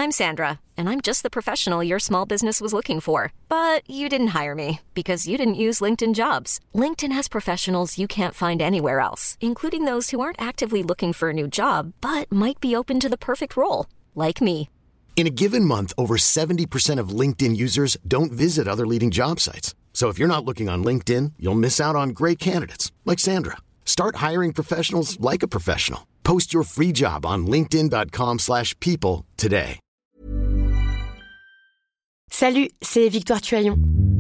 I'm Sandra, and I'm just the professional your small business was looking for. But you didn't hire me because you didn't use LinkedIn Jobs. LinkedIn has professionals you can't find anywhere else, including those who aren't actively looking for a new job, but might be open to the perfect role, like me. In a given month, over 70% of LinkedIn users don't visit other leading job sites. So if you're not looking on LinkedIn, you'll miss out on great candidates like Sandra. Start hiring professionals like a professional. Post your free job on linkedin.com/people today. Salut, c'est Victoire Tuaillon.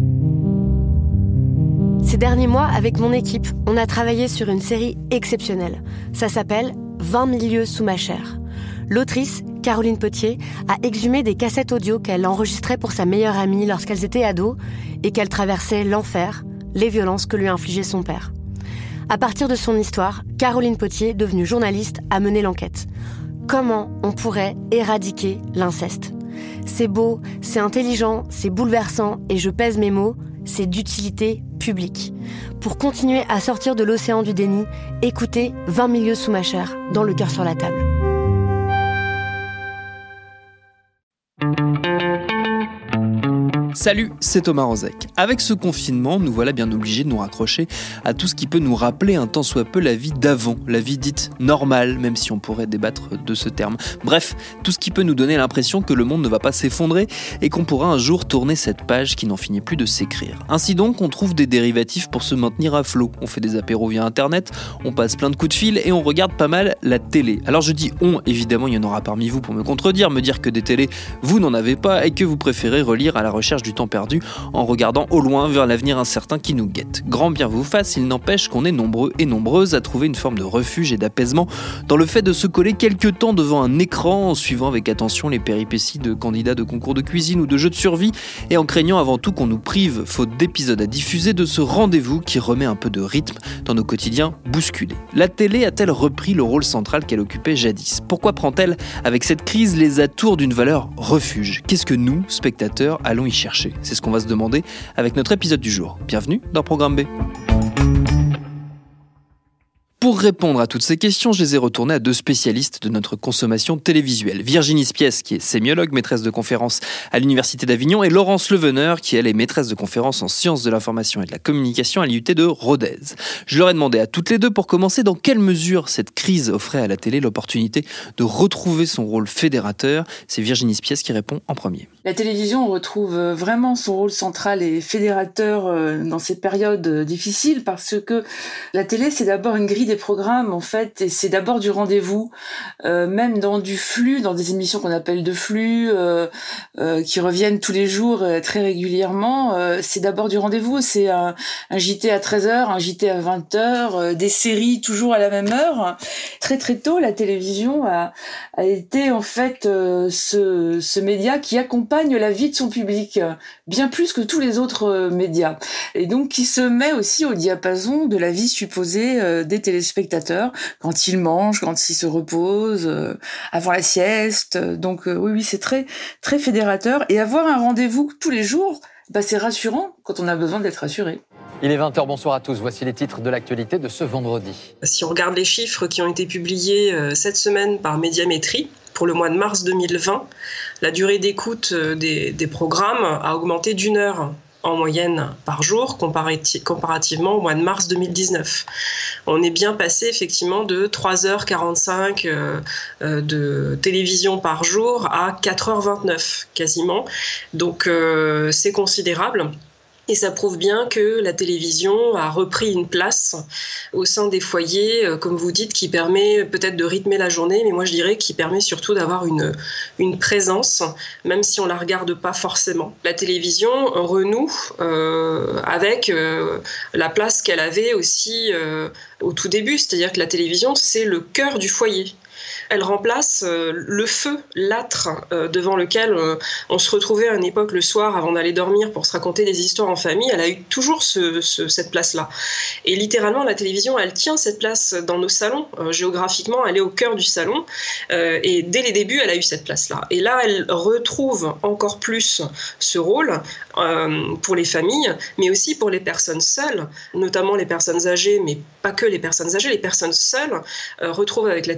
Ces derniers mois, avec mon équipe, on a travaillé sur une série exceptionnelle. Ça s'appelle 20 000 lieues sous ma chair. L'autrice, Caroline Potier, a exhumé des cassettes audio qu'elle enregistrait pour sa meilleure amie lorsqu'elles étaient ados et qu'elle traversait l'enfer, les violences que lui infligeait son père. À partir de son histoire, Caroline Potier, devenue journaliste, a mené l'enquête. Comment on pourrait éradiquer l'inceste ? C'est beau, c'est intelligent, c'est bouleversant et je pèse mes mots, c'est d'utilité publique. Pour continuer à sortir de l'océan du déni, écoutez 20 000 lieues sous ma chair, dans Le cœur sur la table. Salut, c'est Thomas Rozek. Avec ce confinement, nous voilà bien obligés de nous raccrocher à tout ce qui peut nous rappeler un tant soit peu la vie d'avant, la vie dite normale, même si on pourrait débattre de ce terme. Bref, tout ce qui peut nous donner l'impression que le monde ne va pas s'effondrer et qu'on pourra un jour tourner cette page qui n'en finit plus de s'écrire. Ainsi donc, on trouve des dérivatifs pour se maintenir à flot. On fait des apéros via internet, on passe plein de coups de fil et on regarde pas mal la télé. Alors je dis on, évidemment il y en aura parmi vous pour me contredire, me dire que des télés, vous n'en avez pas et que vous préférez relire à la recherche du temps perdu en regardant au loin vers l'avenir incertain qui nous guette. Grand bien vous fasse, il n'empêche qu'on est nombreux et nombreuses à trouver une forme de refuge et d'apaisement dans le fait de se coller quelques temps devant un écran en suivant avec attention les péripéties de candidats de concours de cuisine ou de jeux de survie et en craignant avant tout qu'on nous prive, faute d'épisodes à diffuser, de ce rendez-vous qui remet un peu de rythme dans nos quotidiens bousculés. La télé a-t-elle repris le rôle central qu'elle occupait jadis ? Pourquoi prend-elle, avec cette crise, les atours d'une valeur refuge ? Qu'est-ce que nous, spectateurs, allons y chercher ? C'est ce qu'on va se demander avec notre épisode du jour. Bienvenue dans Programme B. Pour répondre à toutes ces questions, je les ai retournées à deux spécialistes de notre consommation télévisuelle. Virginie Spies, qui est sémiologue, maîtresse de conférences à l'Université d'Avignon, et Laurence Leveneur, qui elle est maîtresse de conférences en sciences de l'information et de la communication à l'IUT de Rodez. Je leur ai demandé à toutes les deux, pour commencer, dans quelle mesure cette crise offrait à la télé l'opportunité de retrouver son rôle fédérateur. C'est Virginie Spies qui répond en premier. La télévision retrouve vraiment son rôle central et fédérateur dans ces périodes difficiles parce que la télé, c'est d'abord une grille des programmes, en fait, et c'est d'abord du rendez-vous, même dans du flux, dans des émissions qu'on appelle de flux, qui reviennent tous les jours très régulièrement. C'est d'abord du rendez-vous, c'est un JT à 13h, un JT à 20h, des séries toujours à la même heure. Très très tôt, la télévision a été en fait ce média qui accompagne la vie de son public, bien plus que tous les autres médias, et donc qui se met aussi au diapason de la vie supposée des téléspectateurs quand ils mangent, quand ils se reposent, avant la sieste. Donc oui, c'est très très fédérateur, et avoir un rendez-vous tous les jours, c'est rassurant quand on a besoin d'être rassuré. Il est 20h, bonsoir à tous. Voici les titres de l'actualité de ce vendredi. Si on regarde les chiffres qui ont été publiés cette semaine par Médiamétrie, pour le mois de mars 2020, la durée d'écoute des programmes a augmenté d'1 heure en moyenne par jour, comparativement au mois de mars 2019. On est bien passé effectivement de 3h45 de télévision par jour à 4h29 quasiment. Donc c'est considérable. Et ça prouve bien que la télévision a repris une place au sein des foyers, comme vous dites, qui permet peut-être de rythmer la journée, mais moi je dirais qui permet surtout d'avoir une présence, même si on la regarde pas forcément. La télévision renoue avec la place qu'elle avait aussi au tout début, c'est-à-dire que la télévision, c'est le cœur du foyer. Elle remplace le feu, l'âtre devant lequel on se retrouvait à une époque le soir avant d'aller dormir pour se raconter des histoires en famille. Elle a eu toujours cette place-là. Et littéralement, la télévision, elle tient cette place dans nos salons. Géographiquement, elle est au cœur du salon. Et dès les débuts, elle a eu cette place-là. Et là, elle retrouve encore plus ce rôle pour les familles, mais aussi pour les personnes seules, notamment les personnes âgées, mais pas que les personnes âgées. Les personnes seules retrouvent avec la télévision une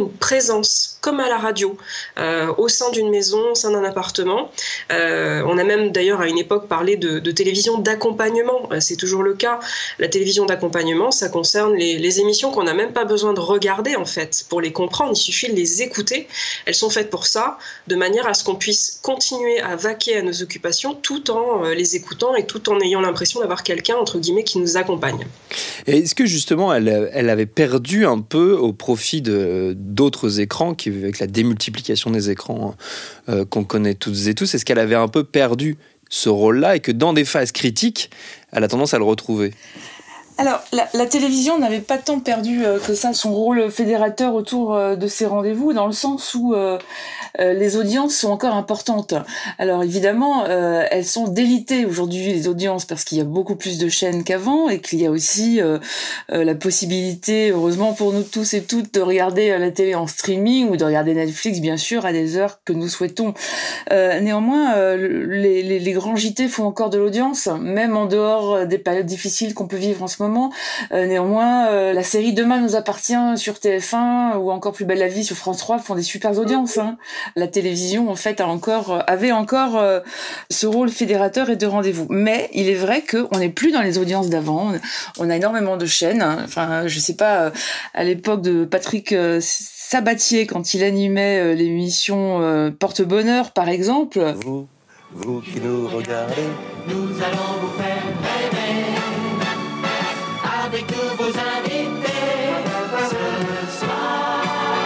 une présence, comme à la radio, au sein d'une maison, au sein d'un appartement. On a même d'ailleurs à une époque parlé de télévision d'accompagnement. C'est toujours le cas. La télévision d'accompagnement, ça concerne les émissions qu'on n'a même pas besoin de regarder en fait pour les comprendre. Il suffit de les écouter. Elles sont faites pour ça, de manière à ce qu'on puisse continuer à vaquer à nos occupations tout en les écoutant et tout en ayant l'impression d'avoir quelqu'un entre guillemets qui nous accompagne. Et est-ce que justement elle avait perdu un peu au profit d'autres écrans, avec la démultiplication des écrans qu'on connaît toutes et tous, est-ce qu'elle avait un peu perdu ce rôle-là et que dans des phases critiques, elle a tendance à le retrouver ? Alors, la télévision n'avait pas tant perdu que ça son rôle fédérateur autour de ces rendez-vous, dans le sens où les audiences sont encore importantes. Alors évidemment, elles sont délitées aujourd'hui, les audiences, parce qu'il y a beaucoup plus de chaînes qu'avant et qu'il y a aussi la possibilité, heureusement pour nous tous et toutes, de regarder la télé en streaming ou de regarder Netflix, bien sûr, à des heures que nous souhaitons. Néanmoins, les grands JT font encore de l'audience, même en dehors des périodes difficiles qu'on peut vivre en ce moment. Néanmoins, la série Demain nous appartient sur TF1 ou encore Plus belle la vie sur France 3 font des super audiences. La télévision, en fait, avait encore ce rôle fédérateur et de rendez-vous. Mais il est vrai qu'on n'est plus dans les audiences d'avant. On a énormément de chaînes. Enfin, je sais pas, à l'époque de Patrick Sabatier, quand il animait l'émission Porte-Bonheur, par exemple. Vous qui nous regardez, nous allons vous faire rêver. Avec tous vos invités ce soir.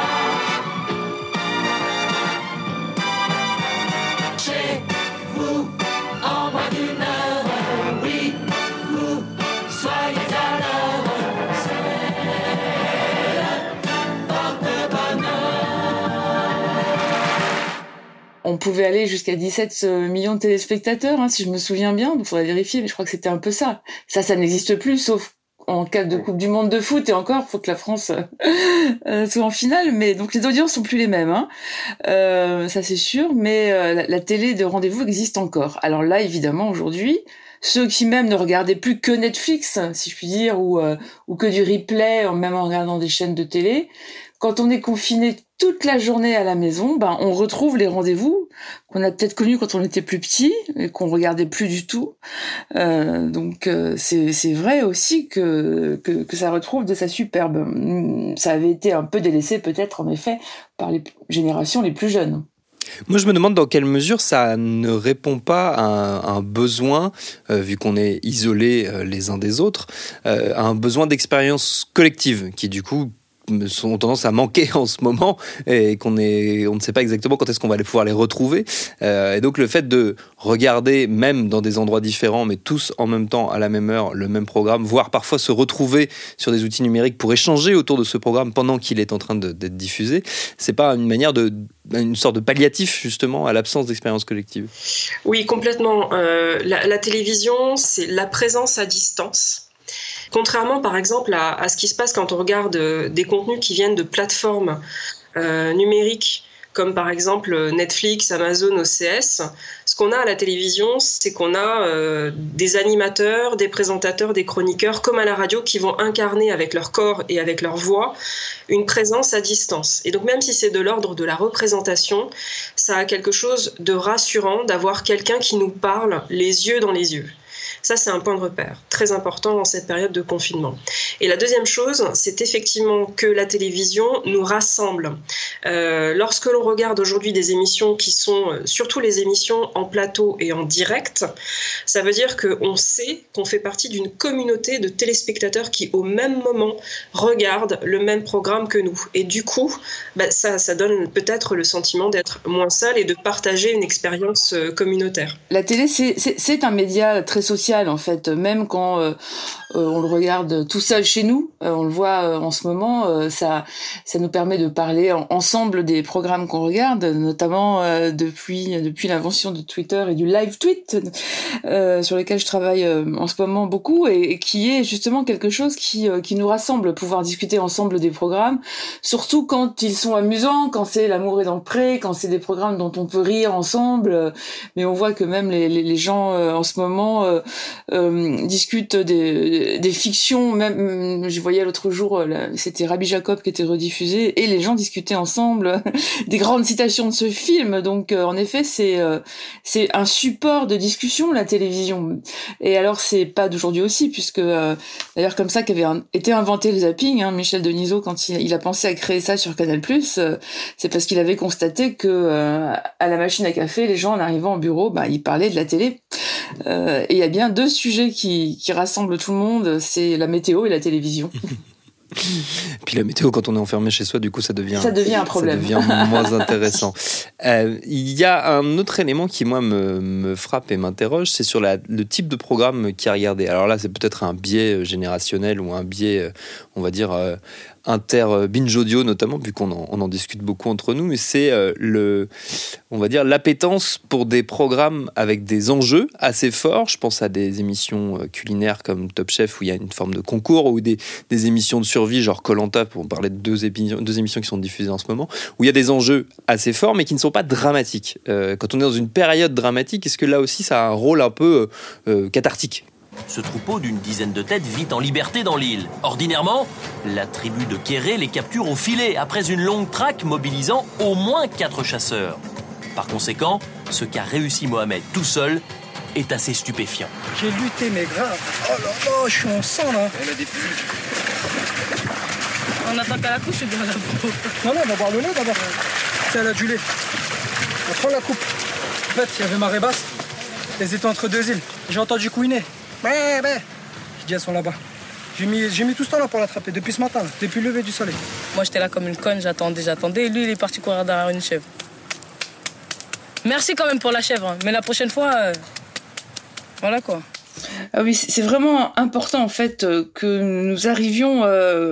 Chez vous, en moins d'une heure, oui, vous soyez à l'heure. C'est le porte-bonheur. On pouvait aller jusqu'à 17 millions de téléspectateurs, si je me souviens bien. Il faudrait vérifier, mais je crois que c'était un peu ça. Ça n'existe plus, sauf en cas de Coupe du Monde de foot, et encore, faut que la France soit en finale. Mais donc les audiences sont plus les mêmes, ça c'est sûr. Mais la télé de rendez-vous existe encore. Alors là, évidemment, aujourd'hui, ceux qui même ne regardaient plus que Netflix, si je puis dire, ou que du replay, même en regardant des chaînes de télé, quand on est confiné toute la journée à la maison, on retrouve les rendez-vous qu'on a peut-être connus quand on était plus petit et qu'on regardait plus du tout. Donc c'est vrai aussi que ça retrouve de sa superbe. Ça avait été un peu délaissé peut-être en effet par les générations les plus jeunes. Moi, je me demande dans quelle mesure ça ne répond pas à un besoin, vu qu'on est isolés les uns des autres, à un besoin d'expérience collective qui, du coup, ont tendance à manquer en ce moment et on ne sait pas exactement quand est-ce qu'on va pouvoir les retrouver. Et donc, le fait de regarder, même dans des endroits différents, mais tous en même temps, à la même heure, le même programme, voire parfois se retrouver sur des outils numériques pour échanger autour de ce programme pendant qu'il est en train d'être diffusé, c'est pas une manière une sorte de palliatif justement à l'absence d'expérience collective? Oui, complètement. La télévision, c'est la présence à distance. Contrairement par exemple à ce qui se passe quand on regarde des contenus qui viennent de plateformes numériques comme par exemple Netflix, Amazon, OCS, ce qu'on a à la télévision, c'est qu'on a des animateurs, des présentateurs, des chroniqueurs, comme à la radio, qui vont incarner avec leur corps et avec leur voix une présence à distance. Et donc même si c'est de l'ordre de la représentation, ça a quelque chose de rassurant d'avoir quelqu'un qui nous parle les yeux dans les yeux. Ça, c'est un point de repère très important en cette période de confinement. Et la deuxième chose, c'est effectivement que la télévision nous rassemble. Lorsque l'on regarde aujourd'hui des émissions qui sont surtout les émissions en plateau et en direct, ça veut dire qu'on sait qu'on fait partie d'une communauté de téléspectateurs qui, au même moment, regardent le même programme que nous. Et du coup, ça donne peut-être le sentiment d'être moins seul et de partager une expérience communautaire. La télé, c'est un média très social, en fait, même quand on le regarde tout seul chez nous, on le voit en ce moment, ça nous permet de parler ensemble des programmes qu'on regarde, notamment depuis l'invention de Twitter et du live tweet, sur lesquels je travaille en ce moment beaucoup, et qui est justement quelque chose qui nous rassemble, pouvoir discuter ensemble des programmes, surtout quand ils sont amusants, quand c'est L'amour est dans le pré, quand c'est des programmes dont on peut rire ensemble, mais on voit que même les gens en ce moment discutent des fictions, même je voyais l'autre jour, c'était Rabbi Jacob qui était rediffusé, et les gens discutaient ensemble des grandes citations de ce film. Donc en effet, c'est un support de discussion, la télévision. Et alors c'est pas d'aujourd'hui aussi, puisque d'ailleurs comme ça qu'avait été inventé le zapping, hein, Michel Denisot, quand il a pensé à créer ça sur Canal+, c'est parce qu'il avait constaté que à la machine à café, les gens en arrivant au bureau, ils parlaient de la télé. Et il y a bien deux sujets qui rassemblent tout le monde, c'est la météo et la télévision. Puis la météo, quand on est enfermé chez soi, du coup, ça devient un problème. Ça devient moins intéressant. Il y a un autre élément qui, moi, me frappe et m'interroge, c'est sur le type de programme qui est regardé. Alors là, c'est peut-être un biais générationnel ou un biais, on va dire, inter-binge audio notamment, vu qu'on en discute beaucoup entre nous, mais c'est on va dire, l'appétence pour des programmes avec des enjeux assez forts. Je pense à des émissions culinaires comme Top Chef, où il y a une forme de concours, ou des émissions de survie, genre Koh-Lanta, pour parler de deux émissions qui sont diffusées en ce moment, où il y a des enjeux assez forts, mais qui ne sont pas dramatiques. Quand on est dans une période dramatique, est-ce que là aussi, ça a un rôle un peu cathartique ? Ce troupeau d'une dizaine de têtes vit en liberté dans l'île. Ordinairement, la tribu de Kéré les capture au filet après une longue traque mobilisant au moins 4 chasseurs. Par conséquent, ce qu'a réussi Mohamed tout seul est assez stupéfiant. J'ai lutté mais grave. Oh là là, je suis en sang là. Elle a des petits. On attend qu'à la couche ou bien la coupe ? Non, on va boire le lait d'abord. C'est elle a du lait. On prend la coupe. En fait, il y avait marée basse. Elles étaient entre deux îles. J'ai entendu couiner. J'ai dit, elles sont là-bas. J'ai mis tout ce temps-là pour l'attraper, depuis ce matin, depuis le lever du soleil. Moi, j'étais là comme une conne, j'attendais. Et lui, il est parti courir derrière une chèvre. Merci quand même pour la chèvre, hein. Mais la prochaine fois, voilà quoi. Ah oui, c'est vraiment important en fait que nous arrivions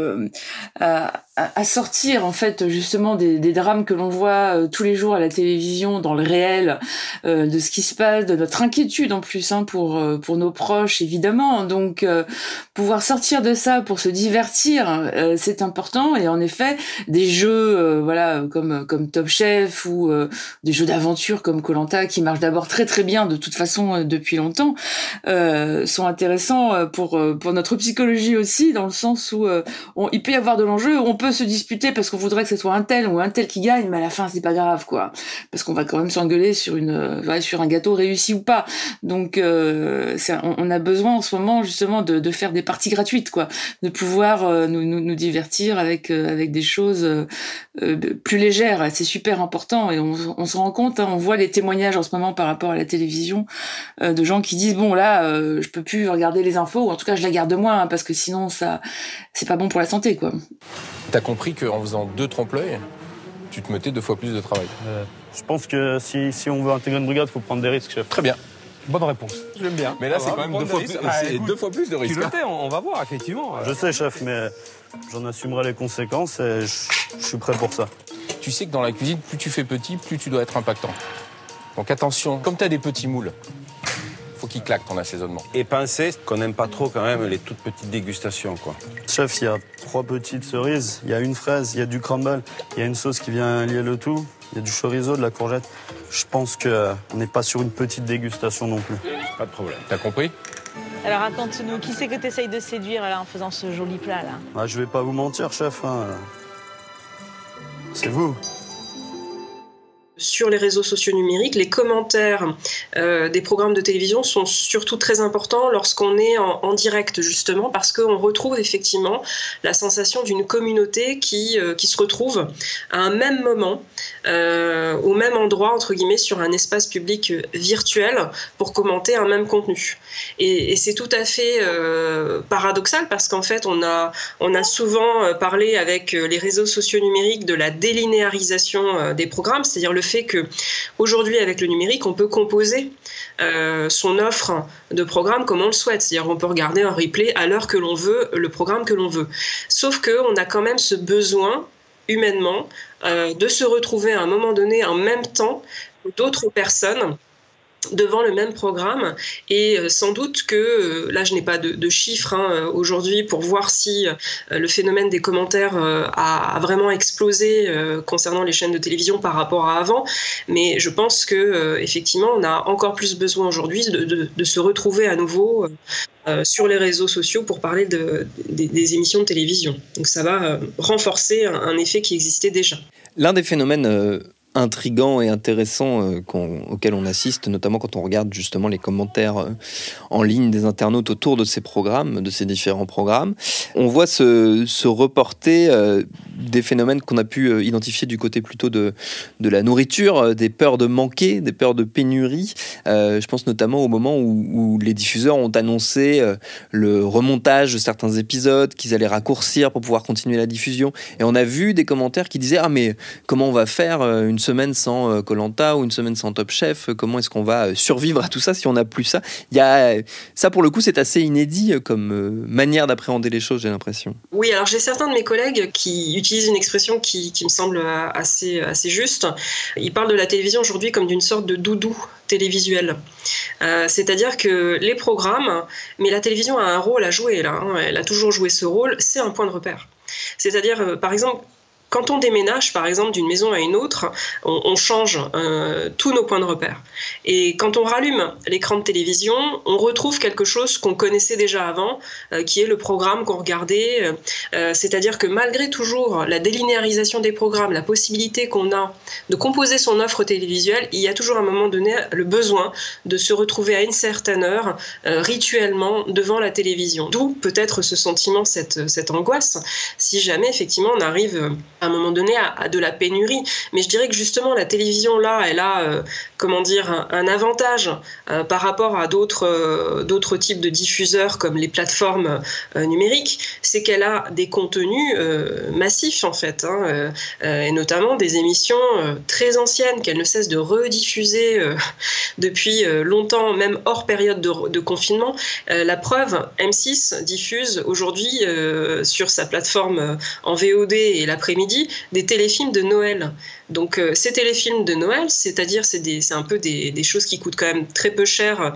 à sortir en fait justement des drames que l'on voit tous les jours à la télévision, dans le réel, de ce qui se passe, de notre inquiétude en plus pour nos proches évidemment. Donc pouvoir sortir de ça pour se divertir, c'est important. Et en effet, des jeux comme Top Chef ou des jeux d'aventure comme Koh-Lanta qui marchent d'abord très très bien de toute façon depuis longtemps. Sont intéressants pour notre psychologie aussi, dans le sens où il peut y avoir de l'enjeu, on peut se disputer parce qu'on voudrait que ce soit un tel ou un tel qui gagne, mais à la fin c'est pas grave quoi, parce qu'on va quand même s'engueuler sur un gâteau réussi ou pas. Donc on a besoin en ce moment justement de faire des parties gratuites quoi, de pouvoir nous divertir avec des choses plus légères. C'est super important et on se rend compte, hein, on voit les témoignages en ce moment par rapport à la télévision de gens qui disent bon là je peux plus regarder les infos, ou en tout cas je la garde moins, hein, parce que sinon ça c'est pas bon pour la santé quoi. T'as compris qu'en faisant 2 trompe-l'œil, tu te mettais 2 fois plus de travail. Je pense que si on veut intégrer une brigade, il faut prendre des risques, chef. Très bien. Bonne réponse. J'aime bien. Mais là, c'est quand même 2 fois plus de risques. Piloter, on va voir, effectivement. Je sais, chef, mais j'en assumerai les conséquences et je suis prêt pour ça. Tu sais que dans la cuisine, plus tu fais petit, plus tu dois être impactant. Donc attention, comme t'as des petits moules, faut qu'il claque ton assaisonnement. Et penser qu'on n'aime pas trop quand même les toutes petites dégustations quoi. Chef, il y a 3 petites cerises, il y a une fraise, il y a du crumble, il y a une sauce qui vient lier le tout, il y a du chorizo, de la courgette. Je pense qu'on n'est pas sur une petite dégustation non plus. Pas de problème. T'as compris ? Alors raconte-nous, qui c'est que t'essayes de séduire là, en faisant ce joli plat là ? Je vais pas vous mentir, chef. Hein. C'est vous. Sur les réseaux sociaux numériques, les commentaires des programmes de télévision sont surtout très importants lorsqu'on est en direct, justement, parce qu'on retrouve effectivement la sensation d'une communauté qui se retrouve à un même moment, au même endroit, entre guillemets, sur un espace public virtuel pour commenter un même contenu. Et c'est tout à fait paradoxal, parce qu'en fait, on a souvent parlé avec les réseaux sociaux numériques de la délinéarisation des programmes, c'est-à-dire le fait que aujourd'hui avec le numérique on peut composer son offre de programme comme on le souhaite, c'est-à-dire on peut regarder un replay à l'heure que l'on veut, le programme que l'on veut, sauf qu'on a quand même ce besoin humainement de se retrouver à un moment donné en même temps que d'autres personnes devant le même programme, et sans doute que, là je n'ai pas de chiffres aujourd'hui pour voir si le phénomène des commentaires a vraiment explosé concernant les chaînes de télévision par rapport à avant, mais je pense que effectivement on a encore plus besoin aujourd'hui de se retrouver à nouveau sur les réseaux sociaux pour parler des émissions de télévision. Donc ça va renforcer un effet qui existait déjà. L'un des phénomènes intrigant et intéressant auquel on assiste, notamment quand on regarde justement les commentaires en ligne des internautes autour de ces programmes, de ces différents programmes. On voit se reporter des phénomènes qu'on a pu identifier du côté plutôt de la nourriture, des peurs de manquer, des peurs de pénurie. Je pense notamment au moment où les diffuseurs ont annoncé le remontage de certains épisodes, qu'ils allaient raccourcir pour pouvoir continuer la diffusion. Et on a vu des commentaires qui disaient « Ah mais comment on va faire une semaine sans Koh-Lanta ou une semaine sans Top Chef, comment est-ce qu'on va survivre à tout ça si on n'a plus ça ?» Ça pour le coup c'est assez inédit comme manière d'appréhender les choses, j'ai l'impression. Oui, alors j'ai certains de mes collègues qui utilisent une expression qui me semble assez juste. Ils parlent de la télévision aujourd'hui comme d'une sorte de doudou télévisuel. C'est-à-dire que les programmes, mais la télévision a un rôle à jouer là, elle a toujours joué ce rôle, c'est un point de repère. C'est-à-dire, par exemple, quand on déménage, par exemple, d'une maison à une autre, on change tous nos points de repère. Et quand on rallume l'écran de télévision, on retrouve quelque chose qu'on connaissait déjà avant, qui est le programme qu'on regardait. C'est-à-dire que malgré toujours la délinéarisation des programmes, la possibilité qu'on a de composer son offre télévisuelle, il y a toujours à un moment donné le besoin de se retrouver à une certaine heure, rituellement, devant la télévision. D'où peut-être ce sentiment, cette angoisse, si jamais effectivement on arrive à un moment donné à de la pénurie. Mais je dirais que justement la télévision là, elle a un avantage par rapport à d'autres types de diffuseurs comme les plateformes numériques, c'est qu'elle a des contenus massifs en fait, et notamment des émissions très anciennes qu'elle ne cesse de rediffuser depuis longtemps, même hors période de confinement. La preuve, M6 diffuse aujourd'hui sur sa plateforme en VOD et l'après-midi des téléfilms de Noël. Donc ces téléfilms de Noël, c'est-à-dire c'est un peu des choses qui coûtent quand même très peu cher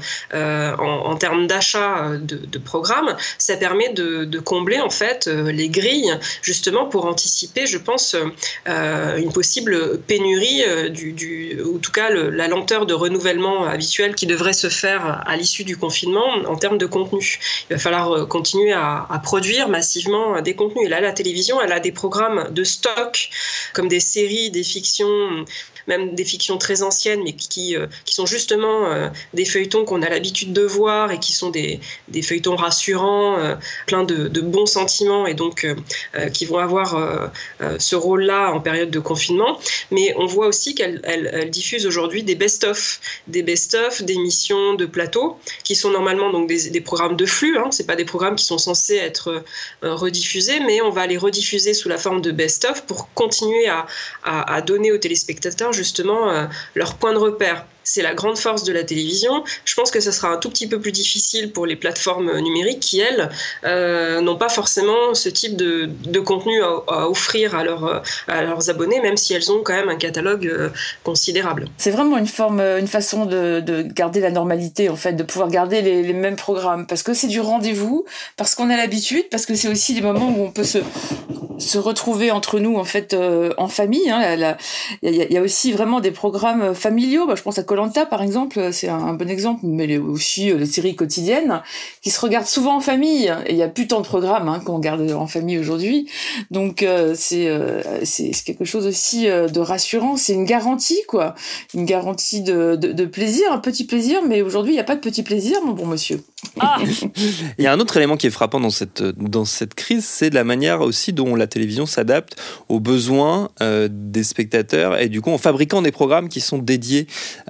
en termes d'achat de programmes, ça permet de combler en fait les grilles justement pour anticiper, je pense, une possible pénurie ou en tout cas la lenteur de renouvellement habituel qui devrait se faire à l'issue du confinement en termes de contenu. Il va falloir continuer à produire massivement des contenus. Et là, la télévision, elle a des programmes de stock comme des séries, des fictions, même des fictions très anciennes, mais qui sont justement des feuilletons qu'on a l'habitude de voir et qui sont des feuilletons rassurants, pleins de bons sentiments et donc qui vont avoir ce rôle-là en période de confinement. Mais on voit aussi qu'elle diffuse aujourd'hui des best-of d'émissions de plateau qui sont normalement donc des programmes de flux. C'est pas des programmes qui sont censés être rediffusés, mais on va les rediffuser sous la forme de best-of pour continuer à donner aux téléspectateurs justement leur point de repère. C'est la grande force de la télévision. Je pense que ça sera un tout petit peu plus difficile pour les plateformes numériques qui, elles, n'ont pas forcément ce type de contenu à offrir à leurs abonnés, même si elles ont quand même un catalogue considérable. C'est vraiment une façon de garder la normalité, en fait, de pouvoir garder les mêmes programmes, parce que c'est du rendez-vous, parce qu'on a l'habitude, parce que c'est aussi des moments où on peut se retrouver entre nous, en fait, en famille. Il y a aussi vraiment des programmes familiaux. Je pense à Koh-Lanta, par exemple, c'est un bon exemple, mais aussi les séries quotidiennes qui se regardent souvent en famille. Et il n'y a plus tant de programmes qu'on regarde en famille aujourd'hui. Donc c'est quelque chose aussi de rassurant. C'est une garantie, quoi. Une garantie de plaisir, un petit plaisir. Mais aujourd'hui, il n'y a pas de petit plaisir, mon bon monsieur. Ah il y a un autre élément qui est frappant dans cette crise, c'est la manière aussi dont la télévision s'adapte aux besoins des spectateurs et du coup en fabriquant des programmes qui sont dédiés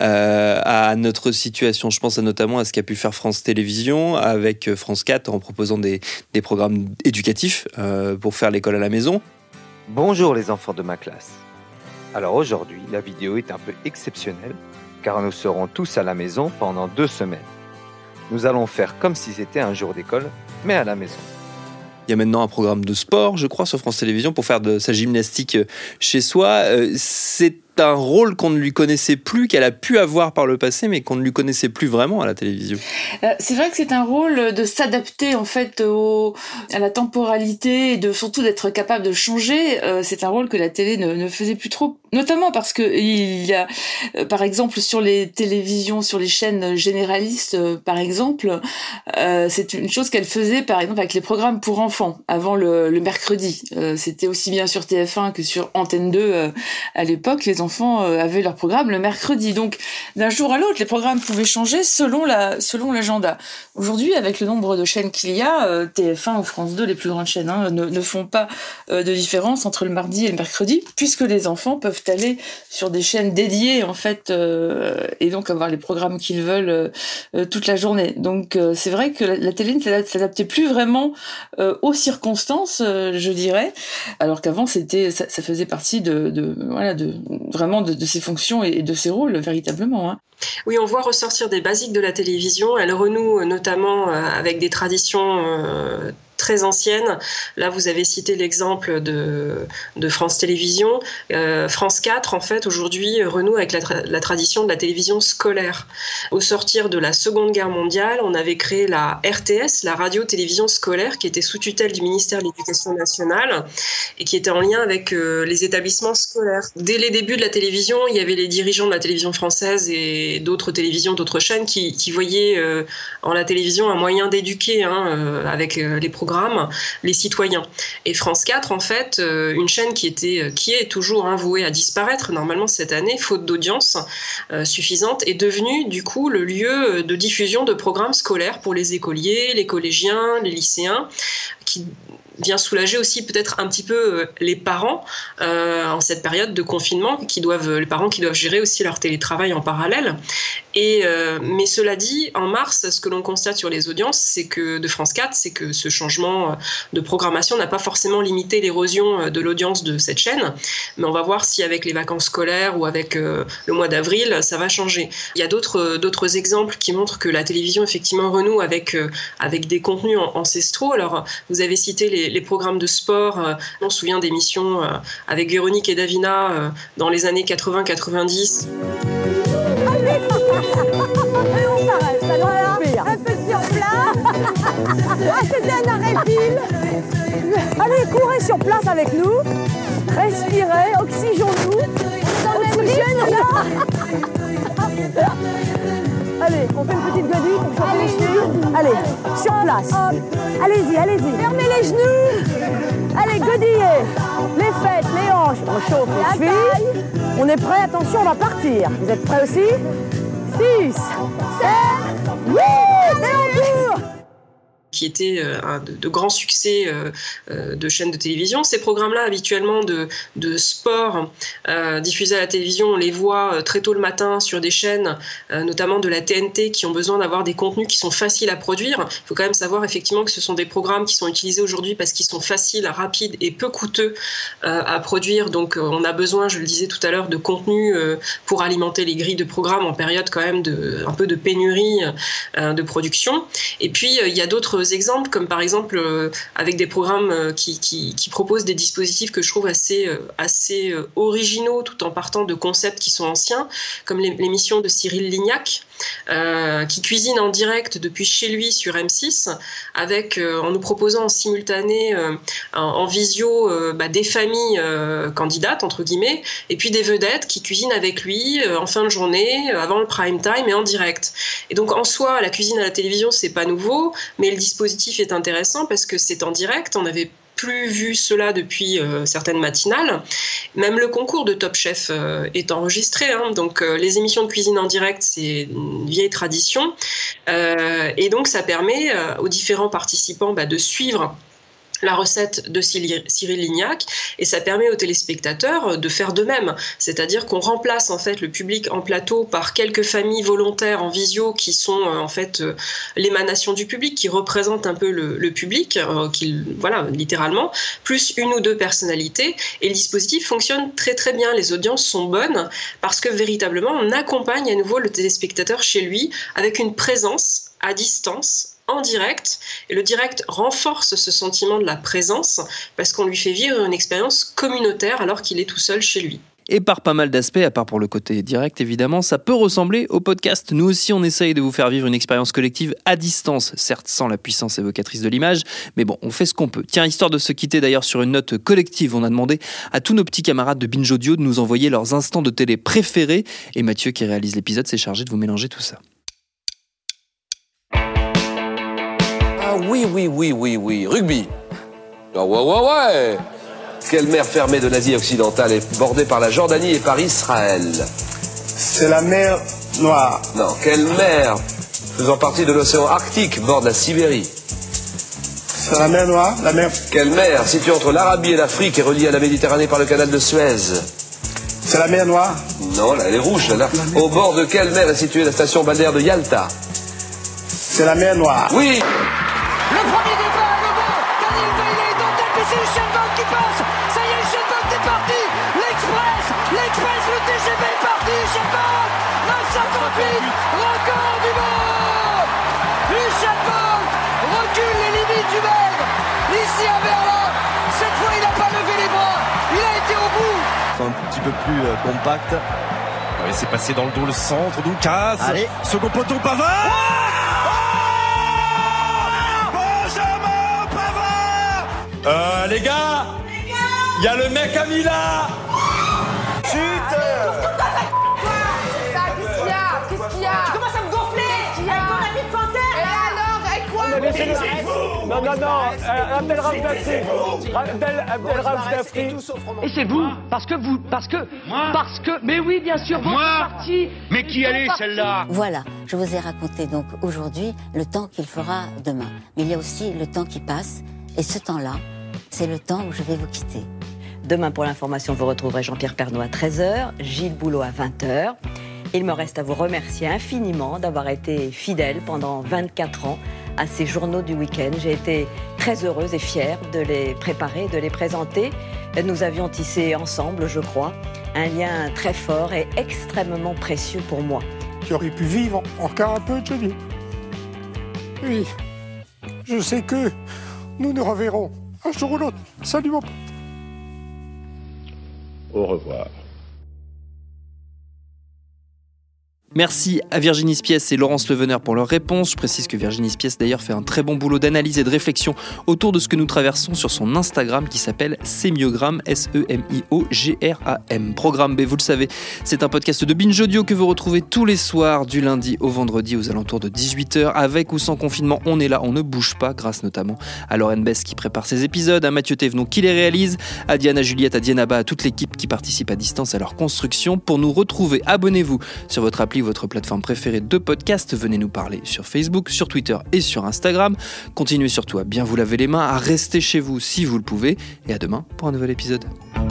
à notre situation. Je pense notamment à ce qu'a pu faire France Télévisions avec France 4 en proposant des programmes éducatifs pour faire l'école à la maison. Bonjour les enfants de ma classe. Alors aujourd'hui, la vidéo est un peu exceptionnelle car nous serons tous à la maison pendant 2 semaines. Nous allons faire comme si c'était un jour d'école, mais à la maison. Il y a maintenant un programme de sport, je crois, sur France Télévisions pour faire de sa gymnastique chez soi. C'est un rôle qu'on ne lui connaissait plus, qu'elle a pu avoir par le passé, mais qu'on ne lui connaissait plus vraiment à la télévision. C'est vrai que c'est un rôle de s'adapter en fait à la temporalité et surtout d'être capable de changer. C'est un rôle que la télé ne faisait plus trop, notamment parce que il y a, par exemple, sur les télévisions, sur les chaînes généralistes, par exemple, c'est une chose qu'elle faisait, par exemple, avec les programmes pour enfants avant le mercredi. C'était aussi bien sur TF1 que sur Antenne 2 à l'époque. Les enfants avaient leur programme le mercredi. Donc, d'un jour à l'autre, les programmes pouvaient changer selon l'agenda. Aujourd'hui, avec le nombre de chaînes qu'il y a, TF1 ou France 2, les plus grandes chaînes, ne font pas de différence entre le mardi et le mercredi, puisque les enfants peuvent aller sur des chaînes dédiées, en fait, et donc avoir les programmes qu'ils veulent toute la journée. Donc, c'est vrai que la télé ne s'adaptait plus vraiment aux circonstances, je dirais, alors qu'avant, ça faisait partie de ses fonctions et de ses rôles, véritablement. Oui, on voit ressortir des basiques de la télévision. Elle renoue notamment avec des traditions très anciennes. Là, vous avez cité l'exemple de France Télévisions. France 4, en fait, aujourd'hui, renoue avec la tradition de la télévision scolaire. Au sortir de la Seconde Guerre mondiale, on avait créé la RTS, la radio-télévision scolaire, qui était sous tutelle du ministère de l'Éducation nationale et qui était en lien avec les établissements scolaires. Dès les débuts de la télévision, il y avait les dirigeants de la télévision française et d'autres télévisions, d'autres chaînes qui voyaient en la télévision un moyen d'éduquer avec les programmes, les citoyens. Et France 4, en fait, une chaîne qui est toujours vouée à disparaître normalement cette année, faute d'audience suffisante, est devenue du coup le lieu de diffusion de programmes scolaires pour les écoliers, les collégiens, les lycéens, qui vient soulager aussi peut-être un petit peu les parents en cette période de confinement, les parents qui doivent gérer aussi leur télétravail en parallèle. Mais cela dit, en mars, ce que l'on constate sur les audiences de France 4, c'est que ce changement de programmation n'a pas forcément limité l'érosion de l'audience de cette chaîne, mais on va voir si avec les vacances scolaires ou avec le mois d'avril, ça va changer. Il y a d'autres exemples qui montrent que la télévision effectivement renoue avec des contenus ancestraux. Alors, vous avez cité les programmes de sport. On se souvient d'émissions avec Véronique et Davina dans les années 80-90. On s'arrête, alors un petit en plat. C'était un arrêt pile. Allez, courez sur place avec nous. Respirez, oxygénons-nous. Allez, on fait une petite godille pour chauffer les chevilles. Allez, sur place. Allez-y. Fermez les genoux. Allez, godillez. Les fesses, les hanches. On chauffe les chevilles. On est prêts, attention, on va partir. Vous êtes prêts aussi ? 6, 7, 8, et on court ! Qui était de grands succès de chaînes de télévision. Ces programmes-là, habituellement de sport diffusés à la télévision, on les voit très tôt le matin sur des chaînes, notamment de la TNT, qui ont besoin d'avoir des contenus qui sont faciles à produire. Il faut quand même savoir effectivement que ce sont des programmes qui sont utilisés aujourd'hui parce qu'ils sont faciles, rapides et peu coûteux à produire. Donc on a besoin, je le disais tout à l'heure, de contenus pour alimenter les grilles de programmes en période quand même un peu de pénurie de production. Et puis il y a d'autres exemples, comme par exemple avec des programmes qui proposent des dispositifs que je trouve assez originaux, tout en partant de concepts qui sont anciens, comme l'émission de Cyril Lignac, qui cuisine en direct depuis chez lui sur M6, en nous proposant en simultané, en visio, des familles candidates, entre guillemets, et puis des vedettes qui cuisinent avec lui en fin de journée, avant le prime time et en direct. Et donc en soi, la cuisine à la télévision, c'est pas nouveau, mais le dispositif est intéressant parce que c'est en direct. On n'avait plus vu cela depuis certaines matinales. Même le concours de Top Chef est enregistré. Donc les émissions de cuisine en direct, c'est une vieille tradition. Et donc ça permet aux différents participants de suivre la recette de Cyril Lignac, et ça permet aux téléspectateurs de faire de même. C'est-à-dire qu'on remplace en fait le public en plateau par quelques familles volontaires en visio qui sont en fait l'émanation du public, qui représentent un peu le public, littéralement, plus une ou deux personnalités, et le dispositif fonctionne très très bien. Les audiences sont bonnes parce que véritablement on accompagne à nouveau le téléspectateur chez lui avec une présence à distance, en direct, et le direct renforce ce sentiment de la présence parce qu'on lui fait vivre une expérience communautaire alors qu'il est tout seul chez lui. Et par pas mal d'aspects, à part pour le côté direct évidemment, ça peut ressembler au podcast. Nous aussi on essaye de vous faire vivre une expérience collective à distance, certes sans la puissance évocatrice de l'image, mais bon, on fait ce qu'on peut. Tiens, histoire de se quitter d'ailleurs sur une note collective, on a demandé à tous nos petits camarades de Binge Audio de nous envoyer leurs instants de télé préférés, et Mathieu qui réalise l'épisode s'est chargé de vous mélanger tout ça. Ah oui, rugby. Ah ouais. Quelle mer fermée de l'Asie occidentale est bordée par la Jordanie et par Israël? C'est la mer Noire. Non, quelle mer faisant partie de l'océan Arctique borde la Sibérie? C'est la mer Noire, la mer... Quelle mer située entre l'Arabie et l'Afrique et reliée à la Méditerranée par le canal de Suez? C'est la mer Noire. Non, là, elle est rouge, là. Au bord de quelle mer est située la station balnéaire de Yalta? C'est la mer Noire. Oui. Le premier départ, le bon. Daniel Bailey est en tête, mais c'est Usain Bolt qui passe. Ça y est, Usain Bolt est parti. L'Express, le TGV est parti. Usain Bolt, 958, record du monde. Usain Bolt recule les limites du monde. Ici à Berlin, cette fois il n'a pas levé les bras. Il a été au bout. Un petit peu plus compact. Oui, c'est passé dans le dos, le centre, Doukas. Allez. Second poteau, Pavard. Les gars, il y a le mec à Mila. Chut. Qu'est-ce qu'il y a? Tu commences à me gonfler. Qu'est-ce qu'il y a? Avec ton ami de panthère. Et alors, avec quoi? Non, Abdel Raouf Dafri. Et c'est vous, parce que, mais oui, bien sûr, votre parti. Mais qui elle est celle-là? Voilà, je vous ai raconté donc aujourd'hui le temps qu'il fera demain. Mais il y a aussi le temps qui passe, et ce temps-là, c'est le temps où je vais vous quitter. Demain, pour l'information, vous retrouverez Jean-Pierre Pernaut à 13h, Gilles Boulot à 20h. Il me reste à vous remercier infiniment d'avoir été fidèle pendant 24 ans à ces journaux du week-end. J'ai été très heureuse et fière de les préparer, de les présenter. Nous avions tissé ensemble, je crois, un lien très fort et extrêmement précieux pour moi. Tu aurais pu vivre encore un peu, Jenny. Oui, je sais que nous nous reverrons un jour ou l'autre. Salut mon pote. Au revoir. Merci à Virginie Spies et Laurence Leveneur pour leurs réponses. Je précise que Virginie Spies d'ailleurs fait un très bon boulot d'analyse et de réflexion autour de ce que nous traversons sur son Instagram qui s'appelle Semiogramme, Semiogram. Programme B, vous le savez, c'est un podcast de Binge Audio que vous retrouvez tous les soirs du lundi au vendredi aux alentours de 18h. Avec ou sans confinement, on est là, on ne bouge pas, grâce notamment à Lauren Bess qui prépare ses épisodes, à Mathieu Thévenon qui les réalise, à Diana Juliette, à Dienaba, à toute l'équipe qui participe à distance à leur construction. Pour nous retrouver, abonnez-vous sur votre appli, votre plateforme préférée de podcast. Venez nous parler sur Facebook, sur Twitter et sur Instagram. Continuez surtout à bien vous laver les mains, à rester chez vous si vous le pouvez. Et à demain pour un nouvel épisode.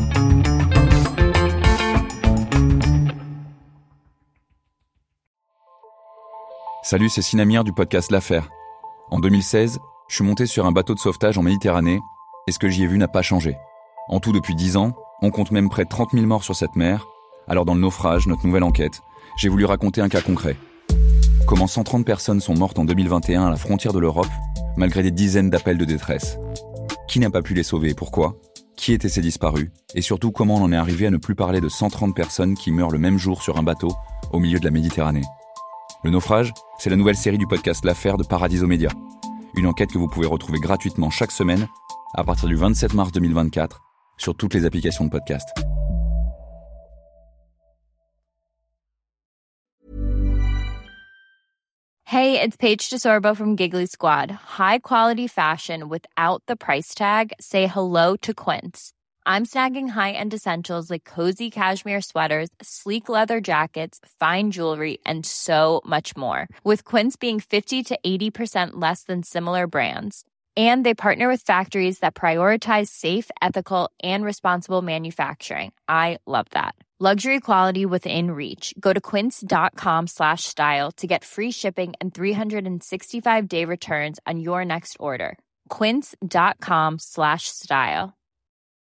Salut, c'est Sinamir du podcast L'Affaire. En 2016, je suis monté sur un bateau de sauvetage en Méditerranée et ce que j'y ai vu n'a pas changé. En tout, depuis 10 ans, on compte même près de 30 000 morts sur cette mer. Alors dans le naufrage, notre nouvelle enquête, j'ai voulu raconter un cas concret. Comment 130 personnes sont mortes en 2021 à la frontière de l'Europe, malgré des dizaines d'appels de détresse. Qui n'a pas pu les sauver et pourquoi? Qui étaient ces disparus? Et surtout, comment on en est arrivé à ne plus parler de 130 personnes qui meurent le même jour sur un bateau au milieu de la Méditerranée? Le naufrage, c'est la nouvelle série du podcast L'Affaire de Paradiso Media. Une enquête que vous pouvez retrouver gratuitement chaque semaine à partir du 27 mars 2024 sur toutes les applications de podcast. Hey, it's Paige DeSorbo from Giggly Squad. High quality fashion without the price tag. Say hello to Quince. I'm snagging high-end essentials like cozy cashmere sweaters, sleek leather jackets, fine jewelry, and so much more. With Quince being 50 to 80% less than similar brands. And they partner with factories that prioritize safe, ethical, and responsible manufacturing. I love that. Luxury quality within reach. Go to quince.com/style to get free shipping and 365-day returns on your next order. Quince.com/style.